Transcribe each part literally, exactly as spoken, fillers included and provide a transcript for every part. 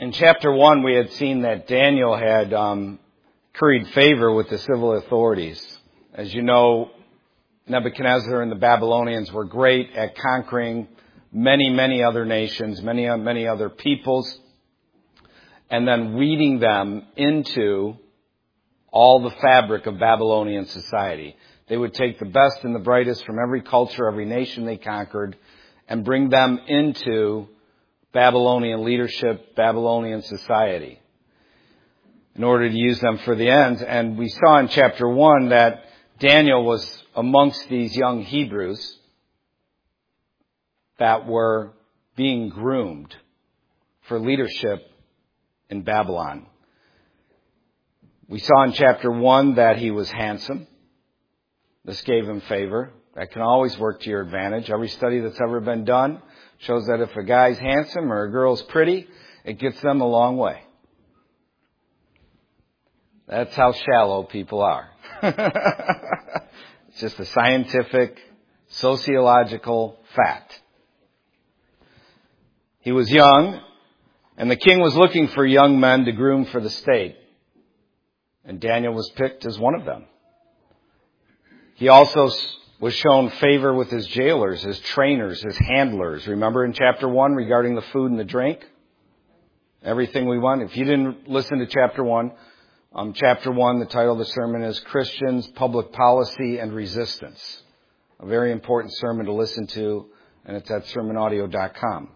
In chapter one, we had seen that Daniel had um, curried favor with the civil authorities. As you know, Nebuchadnezzar and the Babylonians were great at conquering many, many other nations, many, many other peoples, and then weaving them into all the fabric of Babylonian society. They would take the best and the brightest from every culture, every nation they conquered, and bring them into Babylonian leadership, Babylonian society, in order to use them for the ends. And we saw in chapter one that Daniel was amongst these young Hebrews that were being groomed for leadership in Babylon. We saw in chapter one that he was handsome. This gave him favor. That can always work to your advantage. Every study that's ever been done shows that if a guy's handsome or a girl's pretty, it gets them a long way. That's how shallow people are. It's just a scientific, sociological fact. He was young, and the king was looking for young men to groom for the state. And Daniel was picked as one of them. He also was shown favor with his jailers, his trainers, his handlers. Remember in chapter one regarding the food and the drink? Everything we want. If you didn't listen to chapter one, um, chapter one, the title of the sermon is Christians, Public Policy, and Resistance. A very important sermon to listen to, and it's at sermon audio dot com.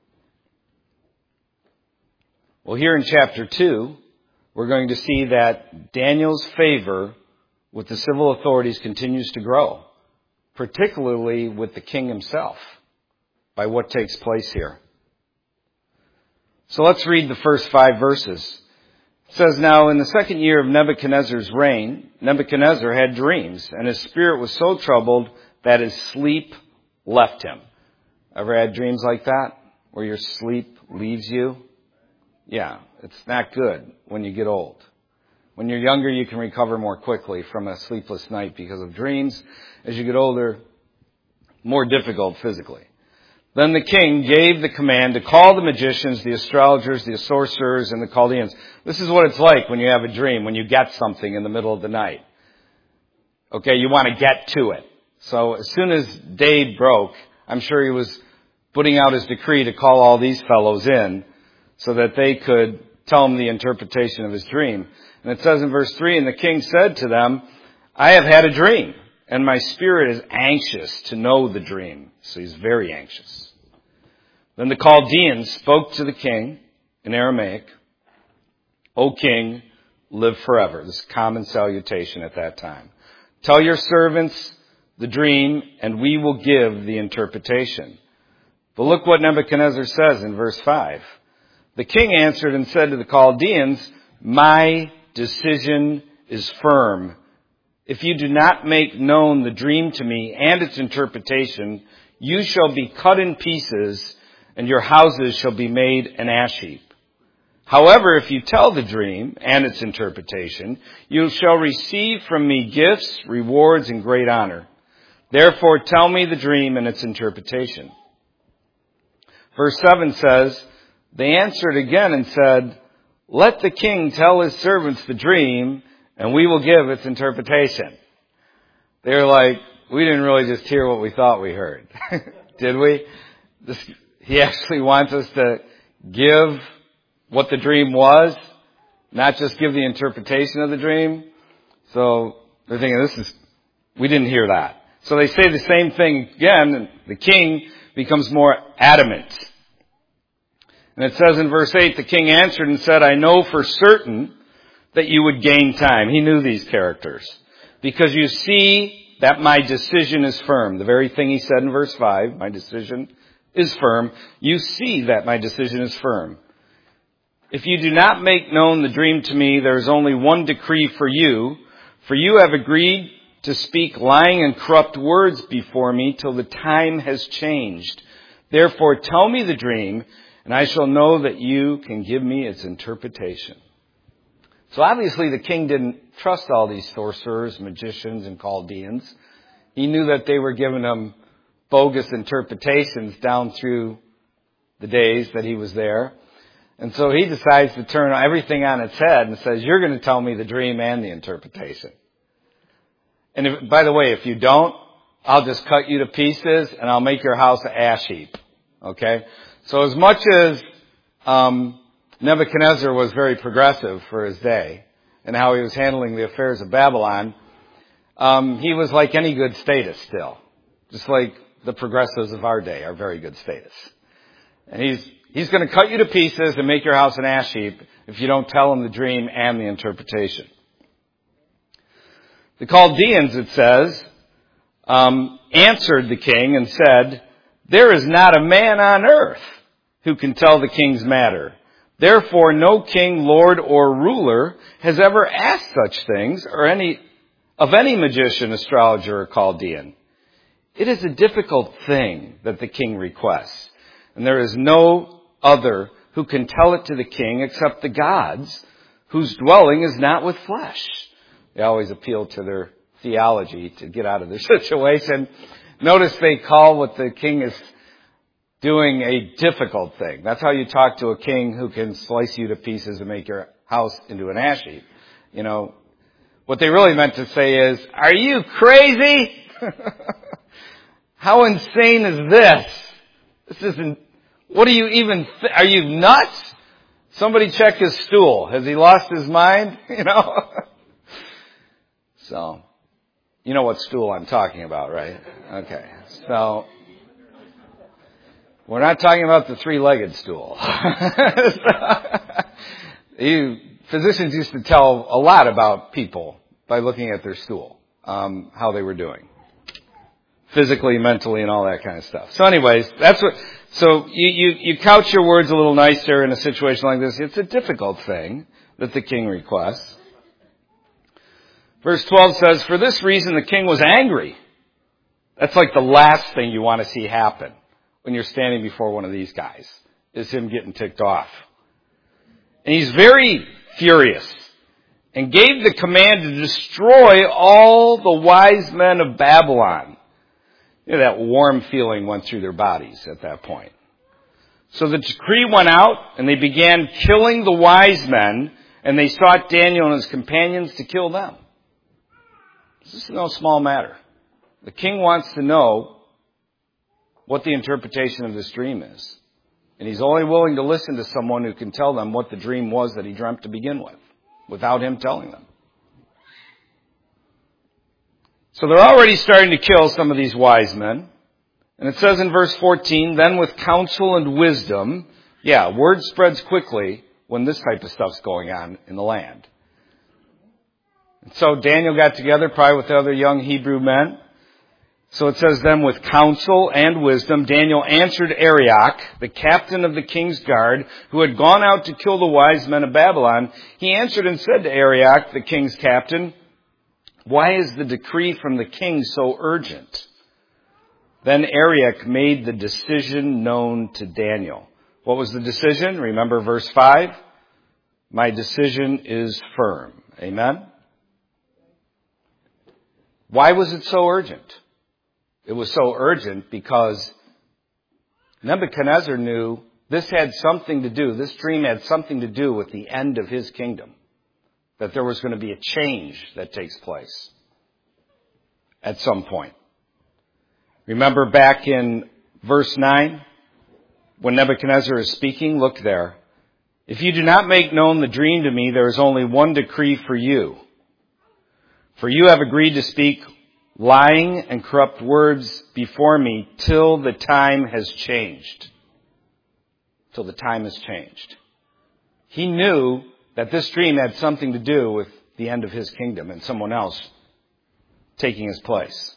Well, here in chapter two, we're going to see that Daniel's favor with the civil authorities continues to grow, particularly with the king himself, by what takes place here. So let's read the first five verses. It says, "Now in the second year of Nebuchadnezzar's reign, Nebuchadnezzar had dreams, and his spirit was so troubled that his sleep left him." Ever had dreams like that, where your sleep leaves you? Yeah, it's not good when you get old. When you're younger, you can recover more quickly from a sleepless night because of dreams. As you get older, more difficult physically. Then the king gave the command to call the magicians, the astrologers, the sorcerers, and the Chaldeans. This is what it's like when you have a dream, when you get something in the middle of the night. Okay, you want to get to it. So as soon as day broke, I'm sure he was putting out his decree to call all these fellows in so that they could tell him the interpretation of his dream. And it says in verse three, "And the king said to them, I have had a dream, and my spirit is anxious to know the dream." So he's very anxious. Then the Chaldeans spoke to the king in Aramaic, "O king, live forever." This is common salutation at that time. "Tell your servants the dream, and we will give the interpretation." But look what Nebuchadnezzar says in verse five. "The king answered and said to the Chaldeans, my decision is firm. If you do not make known the dream to me and its interpretation, you shall be cut in pieces, and your houses shall be made an ash heap. However, if you tell the dream and its interpretation, you shall receive from me gifts, rewards, and great honor. Therefore, tell me the dream and its interpretation." Verse seven says, "They answered again and said, let the king tell his servants the dream, and we will give its interpretation." They're like, we didn't really just hear what we thought we heard. Did we? This, he actually wants us to give what the dream was, not just give the interpretation of the dream. So they're thinking, this is, we didn't hear that. So they say the same thing again, and the king becomes more adamant. And it says in verse eight, "The king answered and said, I know for certain that you would gain time." He knew these characters. "Because you see that my decision is firm." The very thing he said in verse five, my decision is firm. You see that my decision is firm. "If you do not make known the dream to me, there is only one decree for you. For you have agreed to speak lying and corrupt words before me till the time has changed. Therefore, tell me the dream, and I shall know that you can give me its interpretation." So obviously the king didn't trust all these sorcerers, magicians, and Chaldeans. He knew that they were giving him bogus interpretations down through the days that he was there. And so he decides to turn everything on its head and says, you're going to tell me the dream and the interpretation. And if, by the way, if you don't, I'll just cut you to pieces and I'll make your house an ash heap. Okay? So as much as um, Nebuchadnezzar was very progressive for his day and how he was handling the affairs of Babylon, um, he was like any good statist still. Just like the progressives of our day are very good statists. And he's he's going to cut you to pieces and make your house an ash heap if you don't tell him the dream and the interpretation. The Chaldeans, it says, um, answered the king and said, there is not a man on earth who can tell the king's matter. Therefore, no king, lord, or ruler has ever asked such things or any of any magician, astrologer, or Chaldean. It is a difficult thing that the king requests, and there is no other who can tell it to the king except the gods, whose dwelling is not with flesh. They always appeal to their theology to get out of their situation. Notice they call what the king is doing a difficult thing. That's how you talk to a king who can slice you to pieces and make your house into an ash heap. You know, what they really meant to say is, are you crazy? How insane is this? This isn't, what do you even, th- are you nuts? Somebody check his stool. Has he lost his mind? You know? So, you know what stool I'm talking about, right? Okay. So, we're not talking about the three-legged stool. you, physicians used to tell a lot about people by looking at their stool, um, how they were doing. Physically, mentally, and all that kind of stuff. So anyways, that's what, so you, you, you couch your words a little nicer in a situation like this. It's a difficult thing that the king requests. Verse twelve says, for this reason the king was angry. That's like the last thing you want to see happen when you're standing before one of these guys, is him getting ticked off. And he's very furious and gave the command to destroy all the wise men of Babylon. You know, that warm feeling went through their bodies at that point. So the decree went out and they began killing the wise men, and they sought Daniel and his companions to kill them. This is no small matter. The king wants to know what the interpretation of this dream is. And he's only willing to listen to someone who can tell them what the dream was that he dreamt to begin with, without him telling them. So they're already starting to kill some of these wise men. And it says in verse fourteen, then with counsel and wisdom, yeah, word spreads quickly when this type of stuff's going on in the land. And so Daniel got together, probably with the other young Hebrew men. So it says then with counsel and wisdom, Daniel answered Arioch, the captain of the king's guard, who had gone out to kill the wise men of Babylon. He answered and said to Arioch, the king's captain, why is the decree from the king so urgent? Then Arioch made the decision known to Daniel. What was the decision? Remember verse five? My decision is firm. Amen? Why was it so urgent? It was so urgent because Nebuchadnezzar knew this had something to do, this dream had something to do with the end of his kingdom. That there was going to be a change that takes place at some point. Remember back in verse nine, when Nebuchadnezzar is speaking, look there. If you do not make known the dream to me, there is only one decree for you. For you have agreed to speak lying and corrupt words before me till the time has changed. Till the time has changed. He knew that this dream had something to do with the end of his kingdom and someone else taking his place.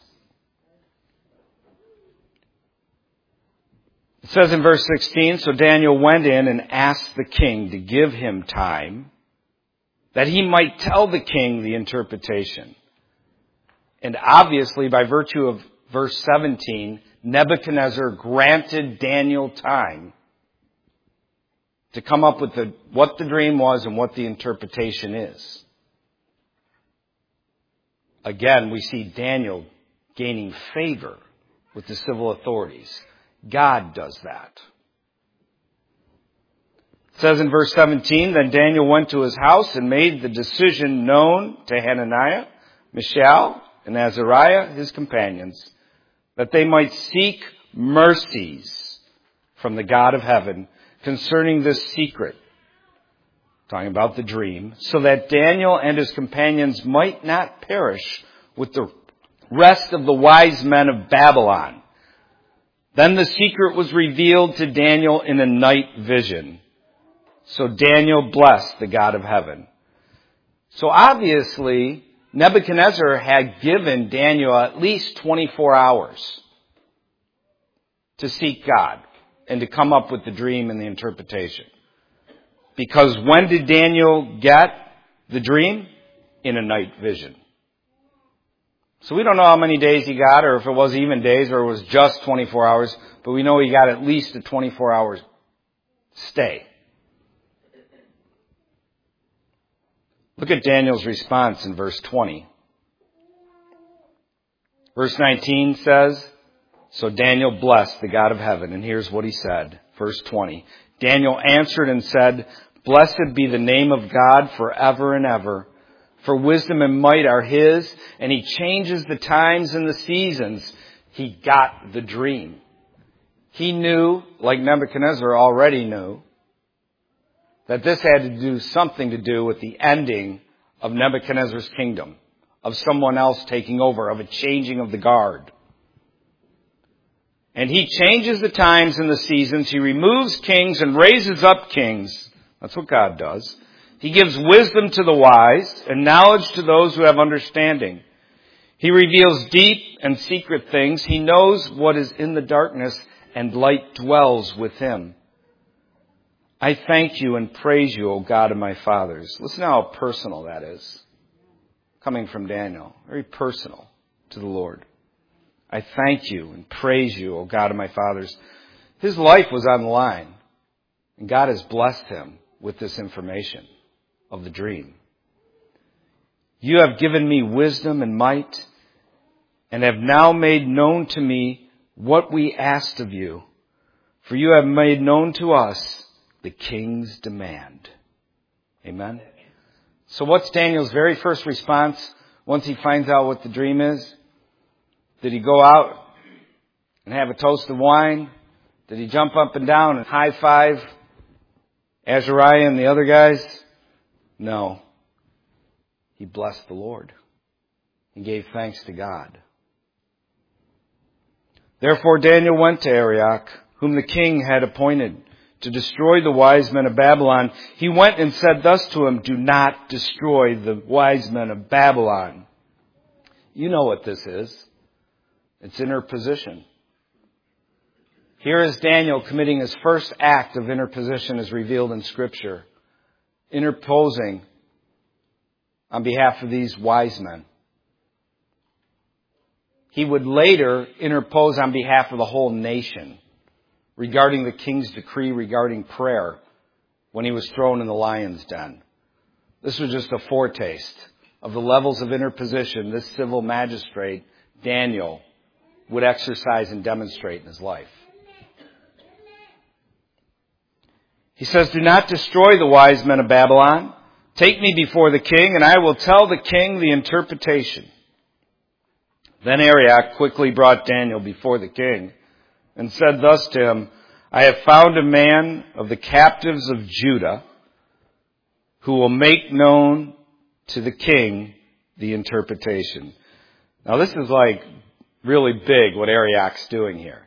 It says in verse sixteen, so Daniel went in and asked the king to give him time that he might tell the king the interpretation. And obviously, by virtue of verse seventeen, Nebuchadnezzar granted Daniel time to come up with the, what the dream was and what the interpretation is. Again, we see Daniel gaining favor with the civil authorities. God does that. says in verse seventeen, then Daniel went to his house and made the decision known to Hananiah, Mishael, and Azariah, his companions, that they might seek mercies from the God of heaven concerning this secret, talking about the dream, so that Daniel and his companions might not perish with the rest of the wise men of Babylon. Then the secret was revealed to Daniel in a night vision. So Daniel blessed the God of heaven. So obviously, Nebuchadnezzar had given Daniel at least twenty-four hours to seek God and to come up with the dream and the interpretation. Because when did Daniel get the dream? In a night vision. So we don't know how many days he got, or if it was even days, or it was just twenty-four hours, but we know he got at least a twenty-four hour stay. Look at Daniel's response in verse twenty. Verse nineteen says, so Daniel blessed the God of heaven, and here's what he said. Verse twenty. Daniel answered and said, blessed be the name of God forever and ever. For wisdom and might are his, and he changes the times and the seasons. He got the dream. He knew, like Nebuchadnezzar already knew, that this had to do something to do with the ending of Nebuchadnezzar's kingdom, of someone else taking over, of a changing of the guard. And he changes the times and the seasons. He removes kings and raises up kings. That's what God does. He gives wisdom to the wise and knowledge to those who have understanding. He reveals deep and secret things. He knows what is in the darkness, and light dwells with him. I thank you and praise you, O God of my fathers. Listen how personal that is. Coming from Daniel. Very personal to the Lord. I thank you and praise you, O God of my fathers. His life was on the line. And God has blessed him with this information of the dream. You have given me wisdom and might, and have now made known to me what we asked of you. For you have made known to us the king's demand. Amen. So what's Daniel's very first response once he finds out what the dream is? Did he go out and have a toast of wine? Did he jump up and down and high five Azariah and the other guys? No. He blessed the Lord. He gave thanks to God. Therefore Daniel went to Arioch, whom the king had appointed to destroy the wise men of Babylon. He went and said thus to him, do not destroy the wise men of Babylon. You know what this is. It's interposition. Here is Daniel committing his first act of interposition as revealed in Scripture. Interposing on behalf of these wise men. He would later interpose on behalf of the whole nation regarding the king's decree regarding prayer when he was thrown in the lion's den. This was just a foretaste of the levels of interposition this civil magistrate, Daniel, would exercise and demonstrate in his life. He says, do not destroy the wise men of Babylon. Take me before the king, and I will tell the king the interpretation. Then Arioch quickly brought Daniel before the king and said thus to him, I have found a man of the captives of Judah who will make known to the king the interpretation. Now this is like really big what Arioch's doing here.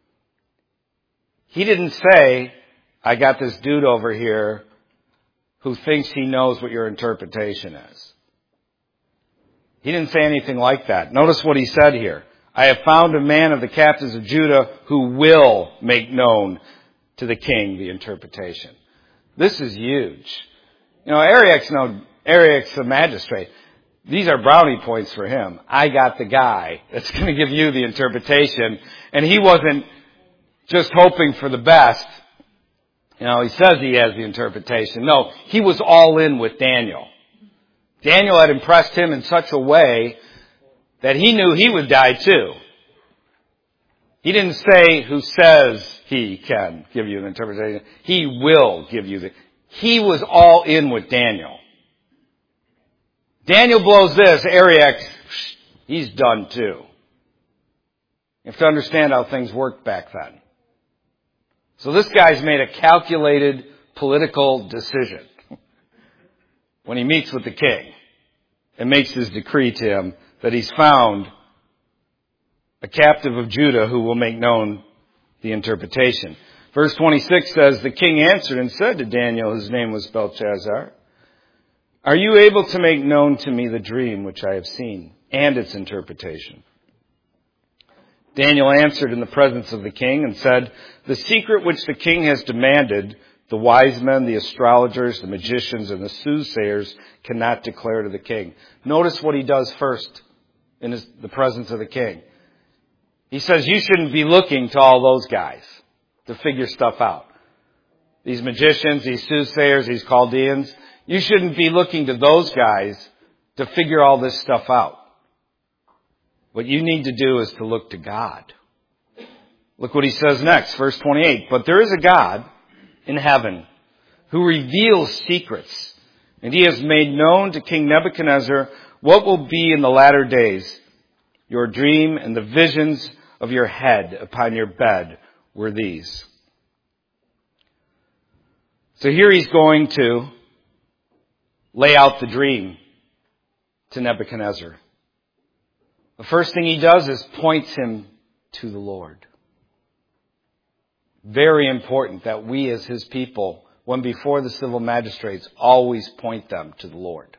He didn't say, I got this dude over here who thinks he knows what your interpretation is. He didn't say anything like that. Notice what he said here. I have found a man of the captives of Judah who will make known to the king the interpretation. This is huge. You know, Arioch's no, Arioch's a magistrate. These are brownie points for him. I got the guy that's going to give you the interpretation. And he wasn't just hoping for the best. You know, he says he has the interpretation. No, he was all in with Daniel. Daniel had impressed him in such a way that he knew he would die too. He didn't say who says he can give you an interpretation. He will give you the, he was all in with Daniel. Daniel blows this, Arioch, he's done too. You have to understand how things worked back then. So this guy's made a calculated political decision when he meets with the king and makes his decree to him that he's found a captive of Judah who will make known the interpretation. Verse twenty-six says, the king answered and said to Daniel, whose name was Belshazzar, are you able to make known to me the dream which I have seen and its interpretation? Daniel answered in the presence of the king and said, the secret which the king has demanded, the wise men, the astrologers, the magicians, and the soothsayers cannot declare to the king. Notice what he does first in his, the presence of the king. He says, you shouldn't be looking to all those guys to figure stuff out. These magicians, these soothsayers, these Chaldeans, you shouldn't be looking to those guys to figure all this stuff out. What you need to do is to look to God. Look what he says next, verse twenty-eight. But there is a God in heaven who reveals secrets, and he has made known to King Nebuchadnezzar what will be in the latter days. Your dream and the visions of your head upon your bed were these. So here he's going to lay out the dream to Nebuchadnezzar. The first thing he does is points him to the Lord. Very important that we as his people, when before the civil magistrates, always point them to the Lord.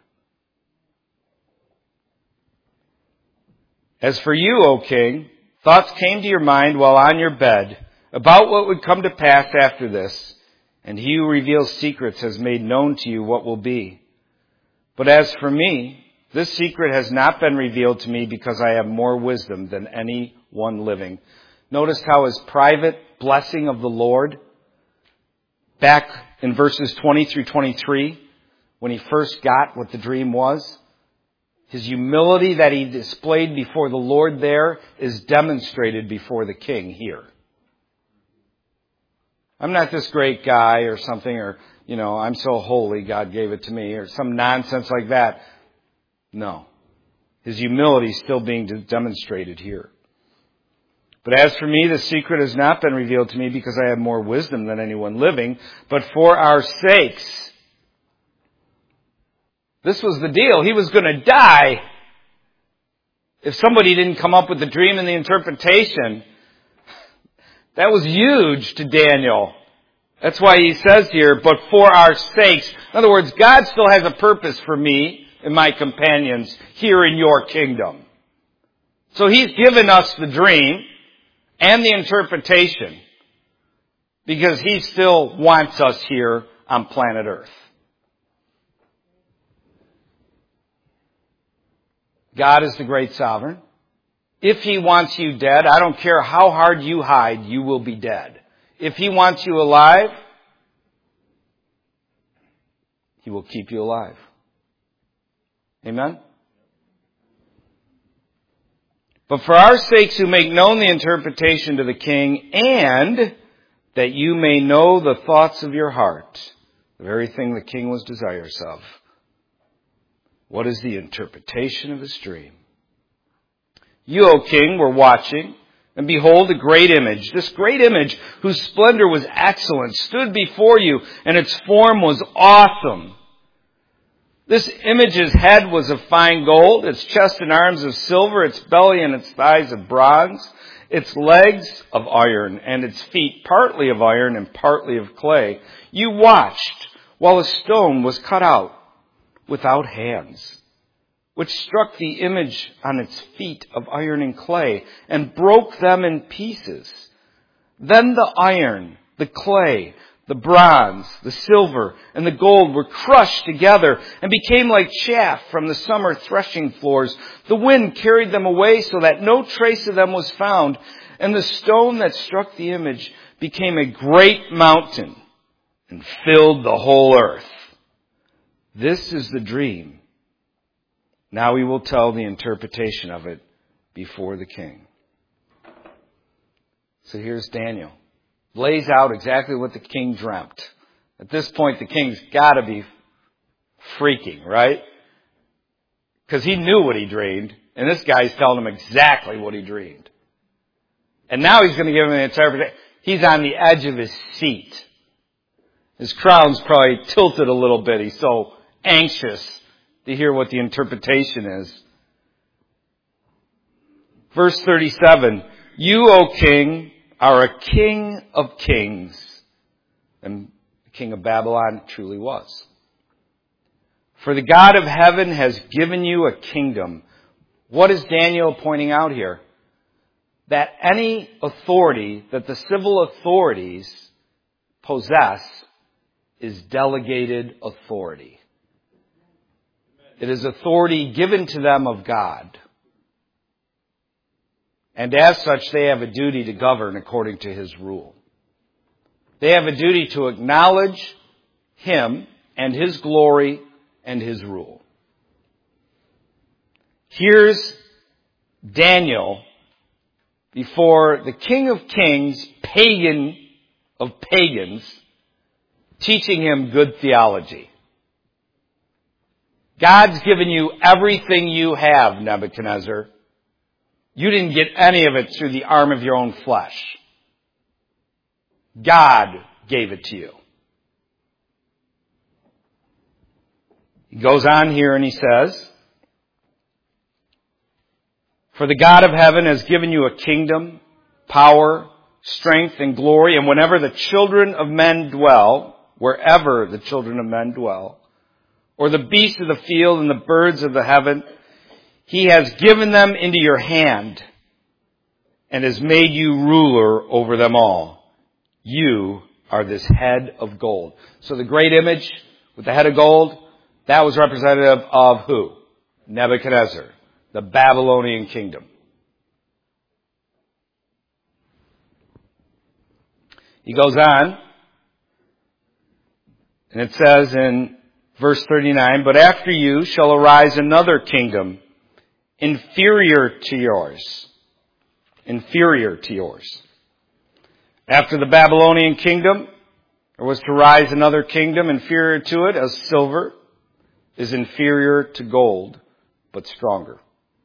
As for you, O king, thoughts came to your mind while on your bed about what would come to pass after this, and he who reveals secrets has made known to you what will be. But as for me, this secret has not been revealed to me because I have more wisdom than any one living. Notice how his private blessing of the Lord, back in verses twenty through twenty-three, when he first got what the dream was, his humility that he displayed before the Lord there is demonstrated before the king here. I'm not this great guy or something, or, you know, I'm so holy, God gave it to me, or some nonsense like that. No. His humility is still being demonstrated here. But as for me, the secret has not been revealed to me because I have more wisdom than anyone living, but for our sakes. This was the deal. He was going to die if somebody didn't come up with the dream and the interpretation. That was huge to Daniel. That's why he says here, but for our sakes. In other words, God still has a purpose for me and my companions here in your kingdom. So he's given us the dream and the interpretation because he still wants us here on planet Earth. God is the great sovereign. If he wants you dead, I don't care how hard you hide, you will be dead. If he wants you alive, he will keep you alive. Amen? But for our sakes who make known the interpretation to the king, and that you may know the thoughts of your heart, the very thing the king was desirous of. What is the interpretation of his dream? You, O king, were watching, and behold, a great image. This great image, whose splendor was excellent, stood before you, and its form was awesome. This image's head was of fine gold, its chest and arms of silver, its belly and its thighs of bronze, its legs of iron, and its feet partly of iron and partly of clay. You watched while a stone was cut out without hands, which struck the image on its feet of iron and clay and broke them in pieces. Then the iron, the clay, the bronze, the silver, and the gold were crushed together and became like chaff from the summer threshing floors. The wind carried them away so that no trace of them was found. And the stone that struck the image became a great mountain and filled the whole earth. This is the dream. Now we will tell the interpretation of it before the king. So here's Daniel. Lays out exactly what the king dreamt. At this point, the king's got to be freaking, right? Because he knew what he dreamed, and this guy's telling him exactly what he dreamed. And now he's going to give him the interpretation. He's on the edge of his seat. His crown's probably tilted a little bit. He's so anxious to hear what the interpretation is. Verse thirty-seven, you, O king, are a king of kings. And the king of Babylon truly was. For the God of heaven has given you a kingdom. What is Daniel pointing out here? That any authority that the civil authorities possess is delegated authority. It is authority given to them of God. And as such, they have a duty to govern according to His rule. They have a duty to acknowledge Him and His glory and His rule. Here's Daniel before the King of Kings, pagan of pagans, teaching him good theology. God's given you everything you have, Nebuchadnezzar. You didn't get any of it through the arm of your own flesh. God gave it to you. He goes on here and he says, for the God of heaven has given you a kingdom, power, strength, and glory, and whenever the children of men dwell, wherever the children of men dwell, or the beasts of the field and the birds of the heaven, He has given them into your hand and has made you ruler over them all. You are this head of gold. So the great image with the head of gold, that was representative of who? Nebuchadnezzar, the Babylonian kingdom. He goes on, and it says in verse thirty-nine, but after you shall arise another kingdom, inferior to yours. Inferior to yours. After the Babylonian kingdom, there was to rise another kingdom inferior to it, as silver is inferior to gold, but stronger.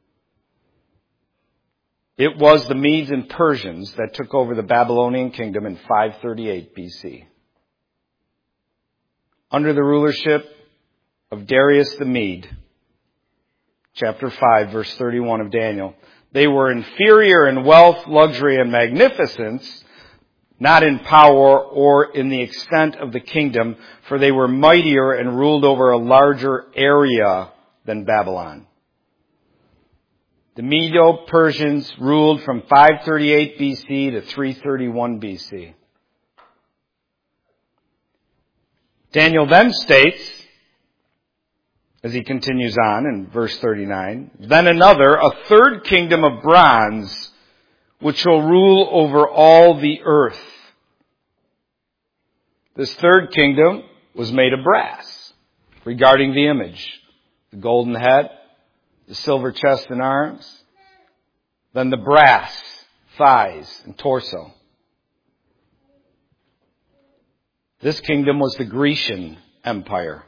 It was the Medes and Persians that took over the Babylonian kingdom in five thirty-eight B C. Under the rulership of Darius the Mede, chapter five, verse thirty-one of Daniel. They were inferior in wealth, luxury, and magnificence, not in power or in the extent of the kingdom, for they were mightier and ruled over a larger area than Babylon. The Medo-Persians ruled from five thirty-eight B C to three thirty-one B C. Daniel then states, as he continues on in verse thirty-nine, then another, a third kingdom of bronze, which shall rule over all the earth. This third kingdom was made of brass, regarding the image, the golden head, the silver chest and arms, then the brass thighs and torso. This kingdom was the Grecian Empire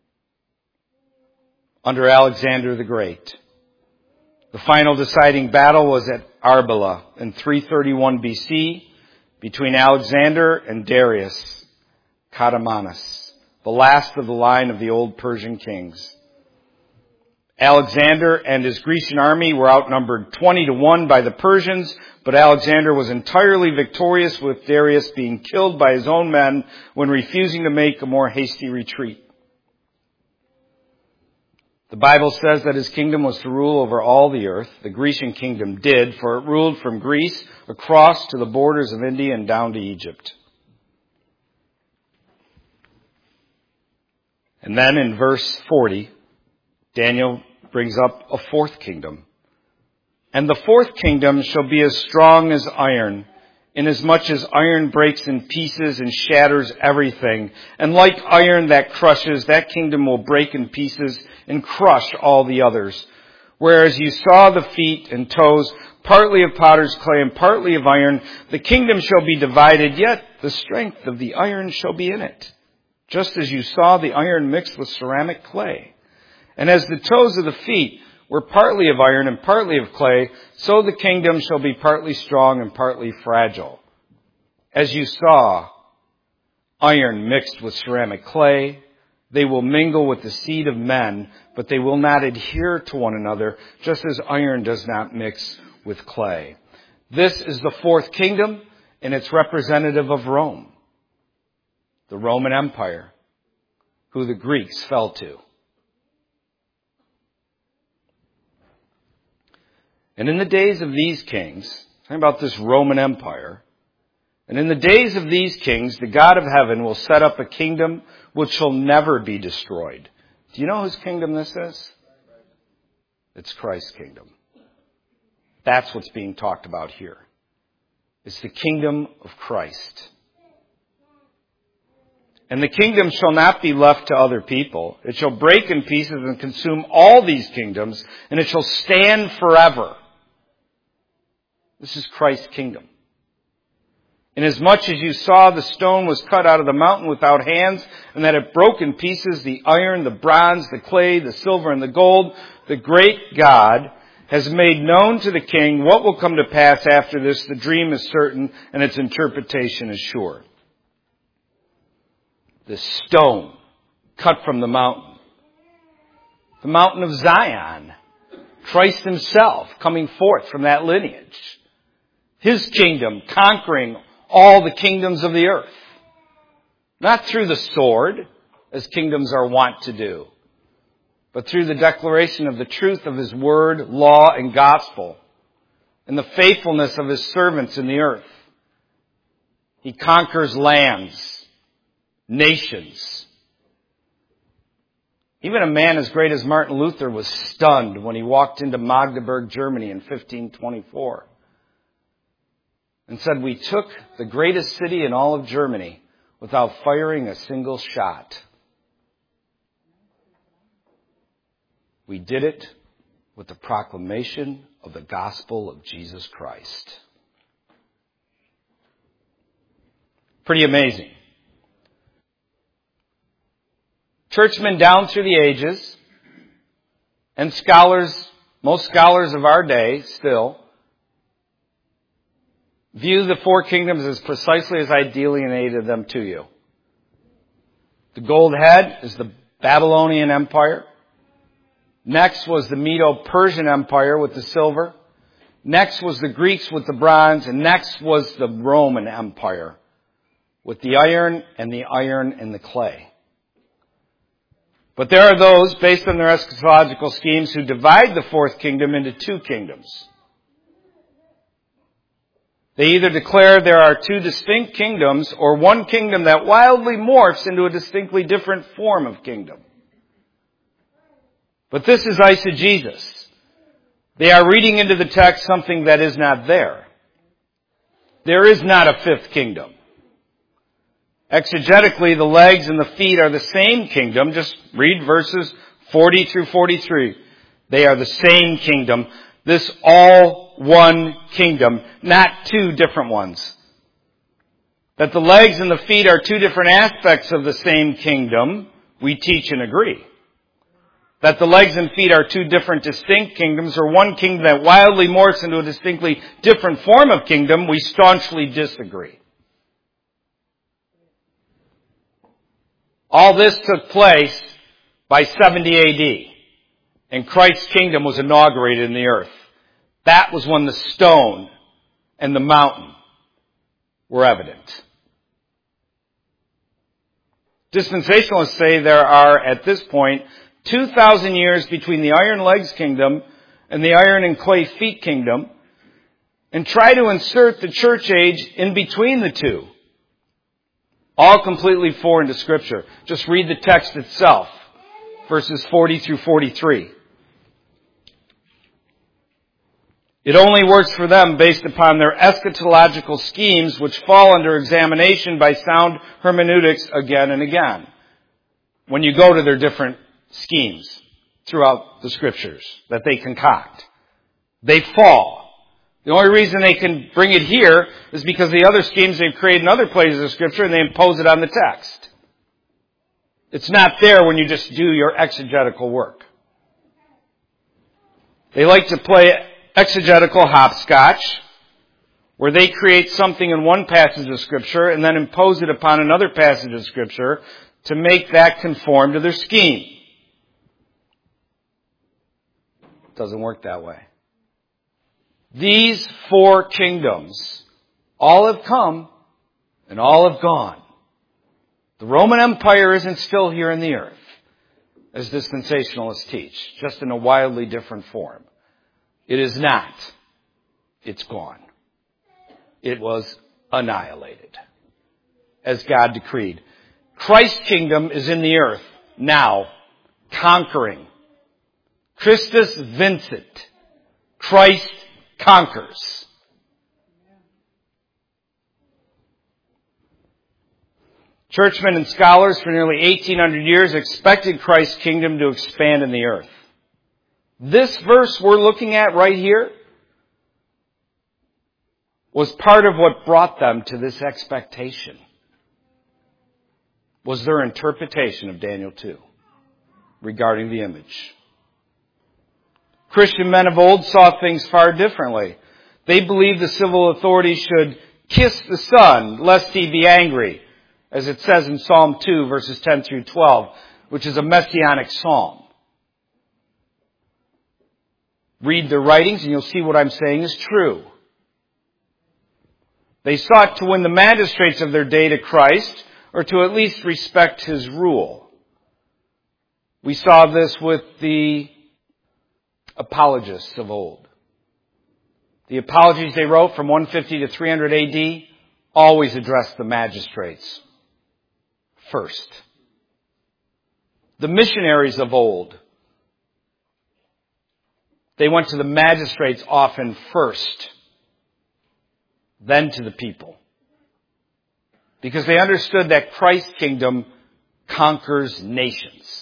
under Alexander the Great. The final deciding battle was at Arbela in three thirty-one B C between Alexander and Darius Katamanus, the last of the line of the old Persian kings. Alexander and his Grecian army were outnumbered twenty to one by the Persians, but Alexander was entirely victorious, with Darius being killed by his own men when refusing to make a more hasty retreat. The Bible says that his kingdom was to rule over all the earth. The Grecian kingdom did, for it ruled from Greece across to the borders of India and down to Egypt. And then in verse forty, Daniel brings up a fourth kingdom. And the fourth kingdom shall be as strong as iron, inasmuch as iron breaks in pieces and shatters everything. And like iron that crushes, that kingdom will break in pieces and crush all the others. Whereas you saw the feet and toes, partly of potter's clay and partly of iron, the kingdom shall be divided, yet the strength of the iron shall be in it. just as you saw the iron mixed with ceramic clay. And as the toes of the feet were partly of iron and partly of clay, so the kingdom shall be partly strong and partly fragile. As you saw iron mixed with ceramic clay, they will mingle with the seed of men, but they will not adhere to one another, just as iron does not mix with clay. This is the fourth kingdom, and it's representative of Rome, the Roman Empire, who the Greeks fell to. And in the days of these kings, talking about this Roman Empire, and in the days of these kings, the God of heaven will set up a kingdom which shall never be destroyed. Do you know whose kingdom this is? It's Christ's kingdom. That's what's being talked about here. It's the kingdom of Christ. And the kingdom shall not be left to other people. It shall break in pieces and consume all these kingdoms, and it shall stand forever. This is Christ's kingdom. Inasmuch as you saw the stone was cut out of the mountain without hands, and that it broke in pieces the iron, the bronze, the clay, the silver, and the gold, the great God has made known to the king what will come to pass after this. The dream is certain, and its interpretation is sure. The stone cut from the mountain. The mountain of Zion. Christ himself coming forth from that lineage. His kingdom conquering all the kingdoms of the earth. Not through the sword, as kingdoms are wont to do, but through the declaration of the truth of his word, law, and gospel, and the faithfulness of his servants in the earth. He conquers lands, nations. Even a man as great as Martin Luther was stunned when he walked into Magdeburg, Germany in fifteen twenty-four. And said, we took the greatest city in all of Germany without firing a single shot. We did it with the proclamation of the gospel of Jesus Christ. Pretty amazing. Churchmen down through the ages, and scholars, most scholars of our day still, view the four kingdoms as precisely as I delineated them to you. The gold head is the Babylonian Empire. Next was the Medo-Persian Empire with the silver. Next was the Greeks with the bronze. And next was the Roman Empire with the iron and the iron and the clay. But there are those, based on their eschatological schemes, who divide the fourth kingdom into two kingdoms. They either declare there are two distinct kingdoms or one kingdom that wildly morphs into a distinctly different form of kingdom. But this is eisegesis. They are reading into the text something that is not there. There is not a fifth kingdom. Exegetically, the legs and the feet are the same kingdom. Just read verses forty through forty-three. They are the same kingdom. This all one kingdom, not two different ones. That the legs and the feet are two different aspects of the same kingdom, we teach and agree. That the legs and feet are two different distinct kingdoms, or one kingdom that wildly morphs into a distinctly different form of kingdom, we staunchly disagree. All this took place by seventy A D. And Christ's kingdom was inaugurated in the earth. That was when the stone and the mountain were evident. Dispensationalists say there are, at this point, two thousand years between the iron legs kingdom and the iron and clay feet kingdom, and try to insert the church age in between the two. All completely foreign to Scripture. Just read the text itself, verses forty through forty-three. It only works for them based upon their eschatological schemes, which fall under examination by sound hermeneutics again and again. When you go to their different schemes throughout the Scriptures that they concoct, they fall. The only reason they can bring it here is because the other schemes they've created in other places of Scripture, and they impose it on the text. It's not there when you just do your exegetical work. They like to play exegetical hopscotch, where they create something in one passage of Scripture and then impose it upon another passage of Scripture to make that conform to their scheme. It doesn't work that way. These four kingdoms, all have come and all have gone. The Roman Empire isn't still here in the earth, as dispensationalists teach, just in a wildly different form. It is not. It's gone. It was annihilated, as God decreed. Christ's kingdom is in the earth now, conquering. Christus vincit. Christ conquers. Churchmen and scholars for nearly eighteen hundred years expected Christ's kingdom to expand in the earth. This verse we're looking at right here was part of what brought them to this expectation. Was their interpretation of Daniel two regarding the image. Christian men of old saw things far differently. They believed the civil authorities should kiss the Son, lest he be angry, as it says in Psalm two, verses ten through twelve, which is a messianic psalm. Read their writings and you'll see what I'm saying is true. They sought to win the magistrates of their day to Christ, or to at least respect his rule. We saw this with the apologists of old. The apologies they wrote from one fifty to three hundred A D always addressed the magistrates first. The missionaries of old, they went to the magistrates often first, then to the people. Because they understood that Christ's kingdom conquers nations.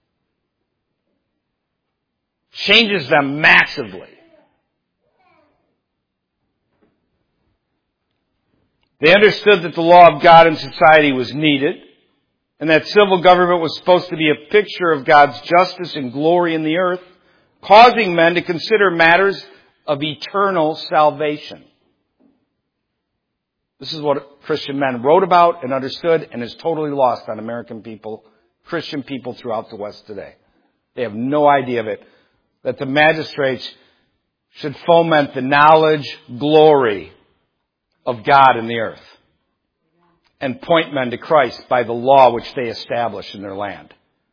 Changes them massively. They understood that the law of God in society was needed, and that civil government was supposed to be a picture of God's justice and glory in the earth, causing men to consider matters of eternal salvation. This is what Christian men wrote about and understood, and is totally lost on American people, Christian people throughout the West today. They have no idea of it. That the magistrates should foment the knowledge, glory of God in the earth, and point men to Christ by the law which they establish in their land.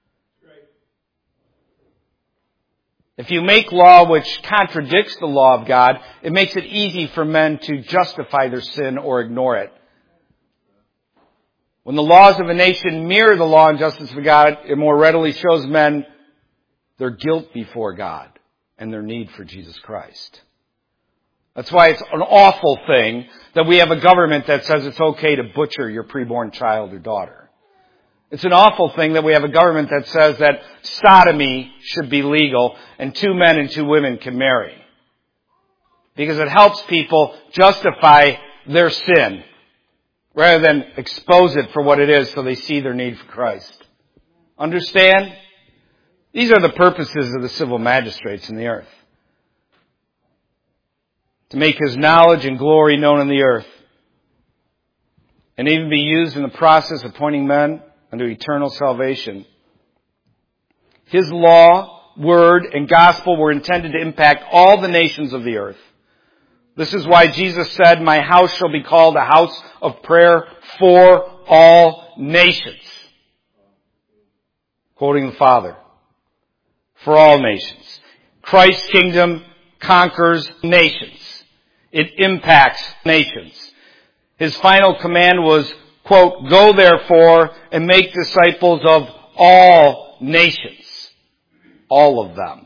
If you make law which contradicts the law of God, it makes it easy for men to justify their sin or ignore it. When the laws of a nation mirror the law and justice of God, it more readily shows men their guilt before God and their need for Jesus Christ. That's why it's an awful thing that we have a government that says it's okay to butcher your preborn child or daughter. It's an awful thing that we have a government that says that sodomy should be legal and two men and two women can marry. Because it helps people justify their sin rather than expose it for what it is so they see their need for Christ. Understand? These are the purposes of the civil magistrates in the earth. To make his knowledge and glory known in the earth. And even be used in the process of pointing men unto eternal salvation. His law, word, and gospel were intended to impact all the nations of the earth. This is why Jesus said, "My house shall be called a house of prayer for all nations." Quoting the Father. For all nations. Christ's kingdom conquers nations. It impacts nations. His final command was, quote, "Go therefore and make disciples of all nations." All of them.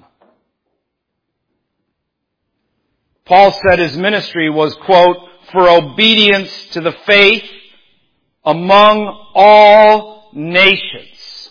Paul said his ministry was, quote, "for obedience to the faith among all nations."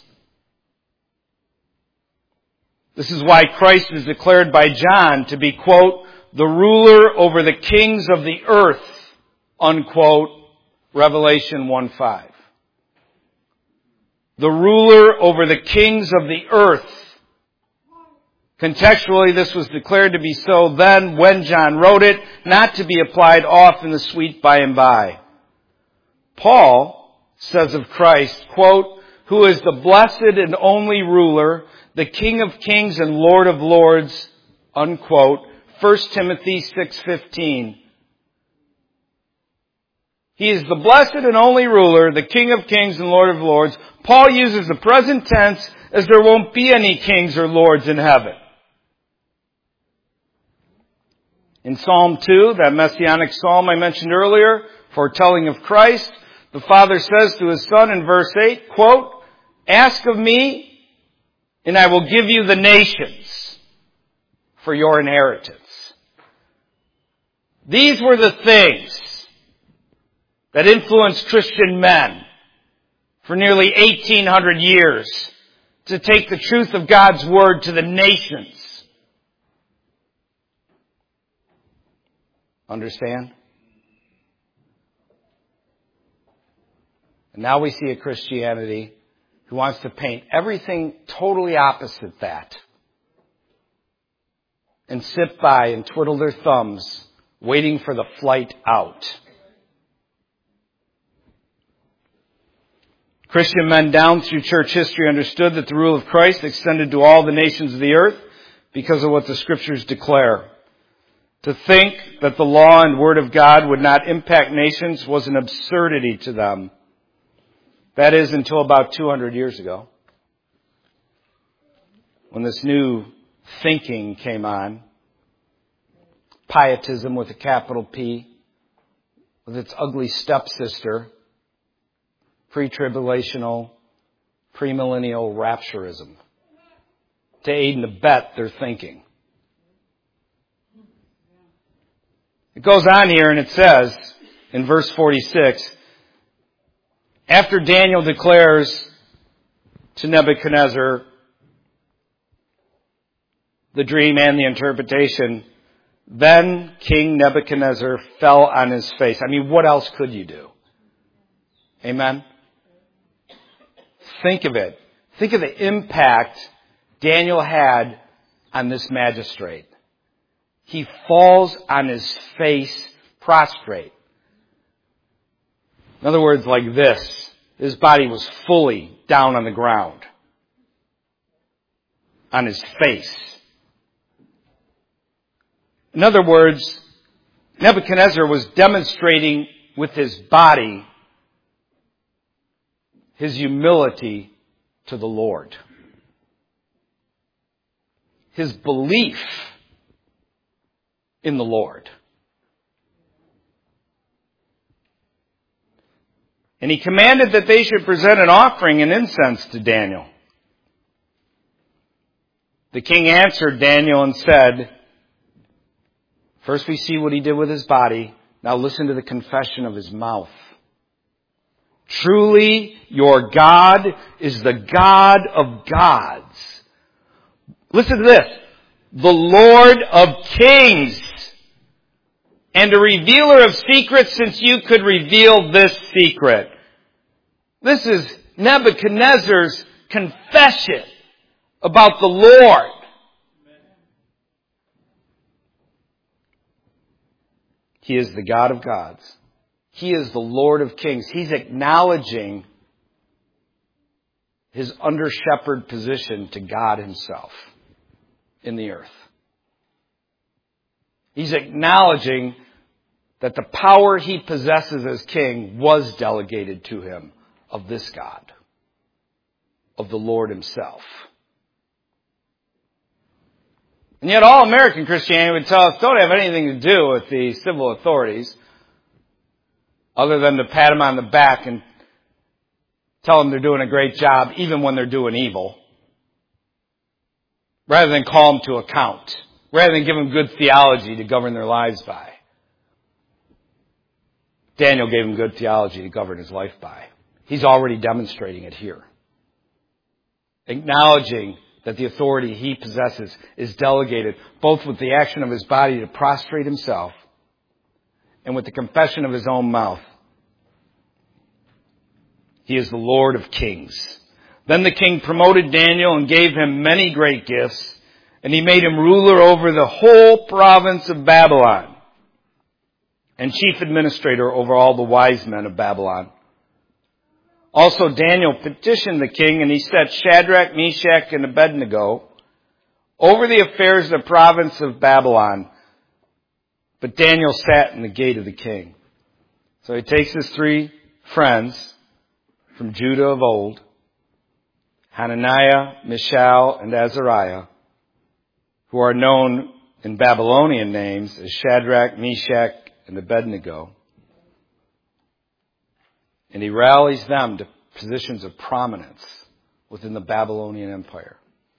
This is why Christ is declared by John to be, quote, "the ruler over the kings of the earth," unquote, Revelation one five. the ruler over the kings of the earth. Contextually, this was declared to be so then when John wrote it, not to be applied off in the sweet by and by. Paul says of Christ, quote, who is the blessed and only ruler, the King of kings and Lord of lords, unquote, First Timothy six fifteen. He is the blessed and only ruler, the King of kings and Lord of lords. Paul uses the present tense as there won't be any kings or lords in heaven. In Psalm two, that messianic psalm I mentioned earlier, foretelling of Christ, the Father says to His Son in verse eight, quote, ask of me, and I will give you the nations for your inheritance. These were the things that influenced Christian men for nearly eighteen hundred years to take the truth of God's Word to the nations. Understand? And now we see a Christianity who wants to paint everything totally opposite that and sit by and twiddle their thumbs waiting for the flight out. Christian men down through church history understood that the rule of Christ extended to all the nations of the earth because of what the Scriptures declare. To think that the law and Word of God would not impact nations was an absurdity to them. That is until about two hundred years ago, when this new thinking came on. Pietism with a capital P, with its ugly stepsister, pre-tribulational, premillennial rapturism, to aid and abet their thinking. It goes on here and it says in verse forty-six, after Daniel declares to Nebuchadnezzar the dream and the interpretation, then King Nebuchadnezzar fell on his face. I mean, what else could you do? Amen? Think of it. Think of the impact Daniel had on this magistrate. He falls on his face prostrate. In other words, like this. His body was fully down on the ground. On his face. In other words, Nebuchadnezzar was demonstrating with his body his humility to the Lord. His belief in the Lord. And he commanded that they should present an offering and incense to Daniel. The king answered Daniel and said, first we see what he did with his body. Now listen to the confession of his mouth. Truly, your God is the God of gods. Listen to this. The Lord of kings. And a revealer of secrets, since you could reveal this secret. This is Nebuchadnezzar's confession about the Lord. He is the God of gods. He is the Lord of kings. He's acknowledging his under-shepherd position to God himself in the earth. He's acknowledging that the power he possesses as king was delegated to him of this God, of the Lord himself. And yet all American Christianity would tell us don't have anything to do with the civil authorities other than to pat them on the back and tell them they're doing a great job even when they're doing evil, rather than call them to account, rather than give them good theology to govern their lives by. Daniel gave him good theology to govern his life by. He's already demonstrating it here. Acknowledging that the authority he possesses is delegated both with the action of his body to prostrate himself and with the confession of his own mouth. He is the Lord of kings. Then the king promoted Daniel and gave him many great gifts, and he made him ruler over the whole province of Babylon and chief administrator over all the wise men of Babylon. Also Daniel petitioned the king, and he set Shadrach, Meshach, and Abednego over the affairs of the province of Babylon. But Daniel sat in the gate of the king. So he takes his three friends from Judah of old, Hananiah, Mishael, and Azariah, who are known in Babylonian names as Shadrach, Meshach, and Abednego. And he rallies them to positions of prominence within the Babylonian Empire.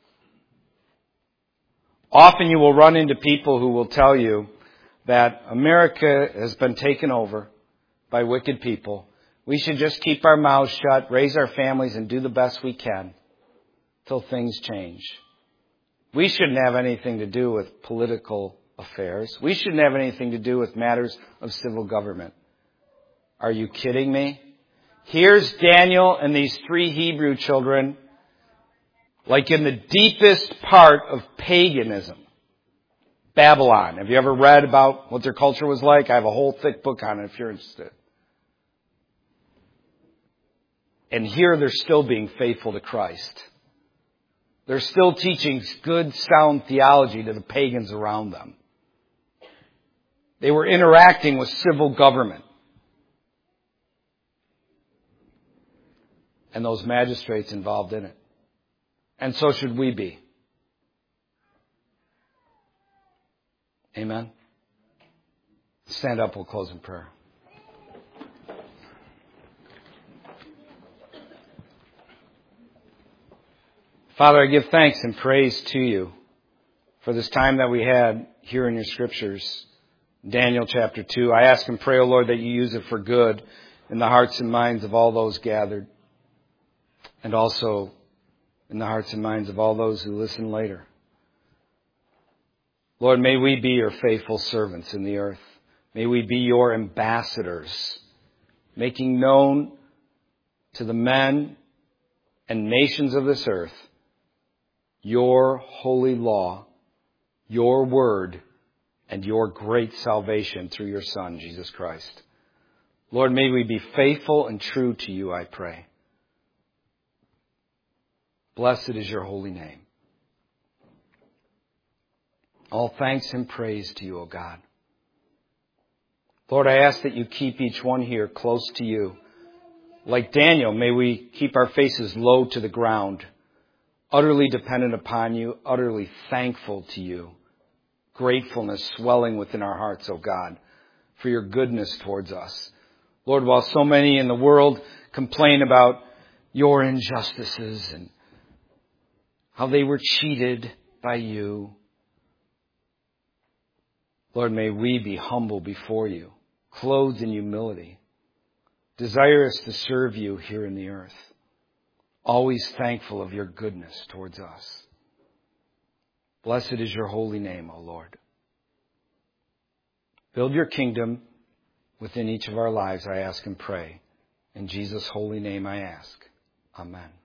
Often you will run into people who will tell you that America has been taken over by wicked people. We should just keep our mouths shut, raise our families, and do the best we can till things change. We shouldn't have anything to do with political affairs. We shouldn't have anything to do with matters of civil government. Are you kidding me? Here's Daniel and these three Hebrew children, like in the deepest part of paganism. Babylon. Have you ever read about what their culture was like? I have a whole thick book on it if you're interested. And here they're still being faithful to Christ. They're still teaching good, sound theology to the pagans around them. They were interacting with civil government. And those magistrates involved in it. And so should we be. Amen. Stand up, we'll close in prayer. Father, I give thanks and praise to you for this time that we had here in your scriptures. Daniel chapter two. I ask and pray, O Lord, that you use it for good in the hearts and minds of all those gathered. And also in the hearts and minds of all those who listen later. Lord, may we be your faithful servants in the earth. May we be your ambassadors, making known to the men and nations of this earth your holy law, your word, and your great salvation through your Son, Jesus Christ. Lord, may we be faithful and true to you, I pray. Blessed is your holy name. All thanks and praise to you, O God. Lord, I ask that you keep each one here close to you. Like Daniel, may we keep our faces low to the ground, utterly dependent upon you, utterly thankful to you. Gratefulness swelling within our hearts, O God, for your goodness towards us. Lord, while so many in the world complain about your injustices and how they were cheated by you, Lord, may we be humble before you, clothed in humility, desirous to serve you here in the earth, always thankful of your goodness towards us. Blessed is your holy name, O Lord. Build your kingdom within each of our lives, I ask and pray. In Jesus' holy name I ask. Amen.